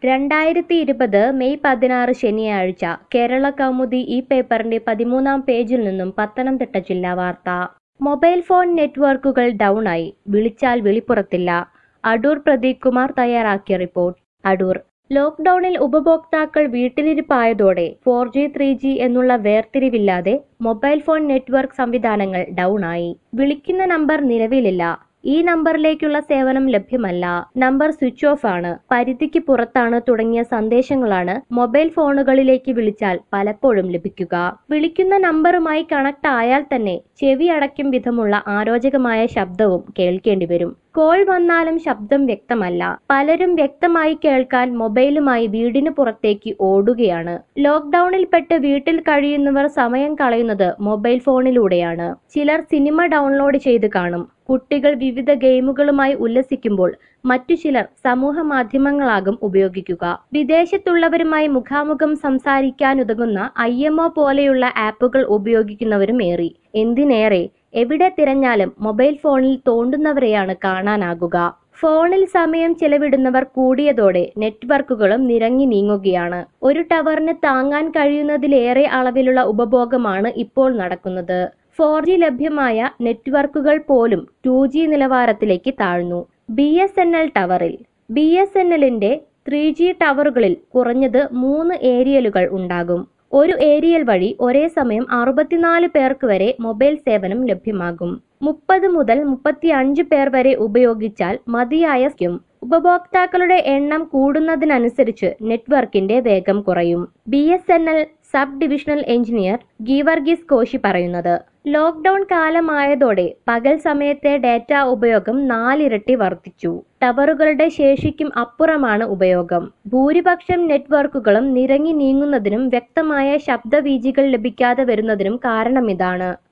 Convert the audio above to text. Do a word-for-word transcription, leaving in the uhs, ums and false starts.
രണ്ടായിരത്തി ഇരുപത് മെയ് പതിനാറ് ശനിയാഴ്ച കേരള കൗമുദി ഈ പേപ്പറിന്റെ പതിമൂന്നാം പേജിൽ നിന്നും പത്തനംതിട്ട ജില്ലാ വാർത്ത. മൊബൈൽ ഫോൺ നെറ്റ്വർക്കുകൾ ഡൗൺ ആയി, വിളിച്ചാൽ വിളിപ്പുറത്തില്ല. അടൂർ പ്രദീപ് കുമാർ തയ്യാറാക്കിയ റിപ്പോർട്ട്. അടൂർ ലോക്ക്ഡൌണിൽ ഉപഭോക്താക്കൾ വീട്ടിലിരിപ്പായതോടെ ഫോർ ജി ത്രീ ജി എന്നുള്ള വേർതിരിവില്ലാതെ മൊബൈൽ ഫോൺ നെറ്റ്വർക്ക് സംവിധാനങ്ങൾ ഡൗൺ ആയി. വിളിക്കുന്ന നമ്പർ നിലവിലില്ല. ഈ നമ്പറിലേക്കുള്ള സേവനം ലഭ്യമല്ല. നമ്പർ സ്വിച്ച് ഓഫ് ആണ്, പരിധിക്ക് പുറത്താണ് തുടങ്ങിയ സന്ദേശങ്ങളാണ് മൊബൈൽ ഫോണുകളിലേക്ക് വിളിച്ചാൽ പലപ്പോഴും ലഭിക്കുക. വിളിക്കുന്ന നമ്പറുമായി കണക്ട് ആയാൽ തന്നെ ചെവി അടയ്ക്കും വിധമുള്ള അരോചകമായ ശബ്ദവും കേൾക്കേണ്ടി വരും. കോൾ വന്നാലും ശബ്ദം വ്യക്തമല്ല. പലരും വ്യക്തമായി കേൾക്കാൻ മൊബൈലുമായി വീടിന് പുറത്തേക്ക് ഓടുകയാണ്. ലോക്ക്ഡൌണിൽപ്പെട്ട് വീട്ടിൽ കഴിയുന്നവർ സമയം കളയുന്നത് മൊബൈൽ ഫോണിലൂടെയാണ്. ചിലർ സിനിമ ഡൗൺലോഡ് ചെയ്ത് കാണും. കുട്ടികൾ വിവിധ ഗെയിമുകളുമായി ഉല്ലസിക്കുമ്പോൾ മറ്റു ചിലർ സമൂഹ മാധ്യമങ്ങളാകും ഉപയോഗിക്കുക. വിദേശത്തുള്ളവരുമായി മുഖാമുഖം സംസാരിക്കാനുതകുന്ന ഐ എം ഒ പോലെയുള്ള ആപ്പുകൾ ഉപയോഗിക്കുന്നവരും ഏറി. എന്തിനേറെ എവിടെ തിരഞ്ഞാലും മൊബൈൽ ഫോണിൽ തോണ്ടുന്നവരെയാണ് കാണാനാകുക. ഫോണിൽ സമയം ചെലവിടുന്നവർ കൂടിയതോടെ നെറ്റ്വർക്കുകളും നിരങ്ങി നീങ്ങുകയാണ്. ഒരു ടവറിന് താങ്ങാൻ കഴിയുന്നതിലേറെ അളവിലുള്ള ഉപഭോഗമാണ് ഇപ്പോൾ നടക്കുന്നത്. ഫോർ ജി ലഭ്യമായ നെറ്റ്വർക്കുകൾ പോലും ടു ജി നിലവാരത്തിലേക്ക് താഴ്ന്നു. ബി എസ് എൻ എൽ ടവറിൽ ബി എസ് എൻ എല്ലിന്റെ ത്രീ ജി ടവറുകളിൽ കുറഞ്ഞത് മൂന്ന് ഏരിയലുകൾ ഉണ്ടാകും. ഒരു ഏരിയൽ വഴി ഒരേ സമയം അറുപത്തിനാല് പേർക്ക് വരെ മൊബൈൽ സേവനം ലഭ്യമാകും. മുപ്പത് മുതൽ മുപ്പത്തി അഞ്ച് പേർ വരെ ഉപയോഗിച്ചാൽ മതിയായ സ്ക്യും. ഉപഭോക്താക്കളുടെ എണ്ണം കൂടുന്നതിനനുസരിച്ച് നെറ്റ്വർക്കിന്റെ വേഗം കുറയും. B S N L sub divisional engineer Geevarghese Koshy പറയുന്നത്, ലോക്ക്ഡൌൺ കാലമായതോടെ പകൽ സമയത്തെ ഡാറ്റ ഉപയോഗം നാലിരട്ടി വർദ്ധിച്ചു. ടവറുകളുടെ ശേഷിക്കും അപ്പുറമാണ് ഉപയോഗം. ഭൂരിപക്ഷം നെറ്റ്വർക്കുകളും നിരങ്ങി നീങ്ങുന്നതിനും വ്യക്തമായ ശബ്ദവീചികൾ ലഭിക്കാതെ വരുന്നതിനും കാരണമിതാണ്.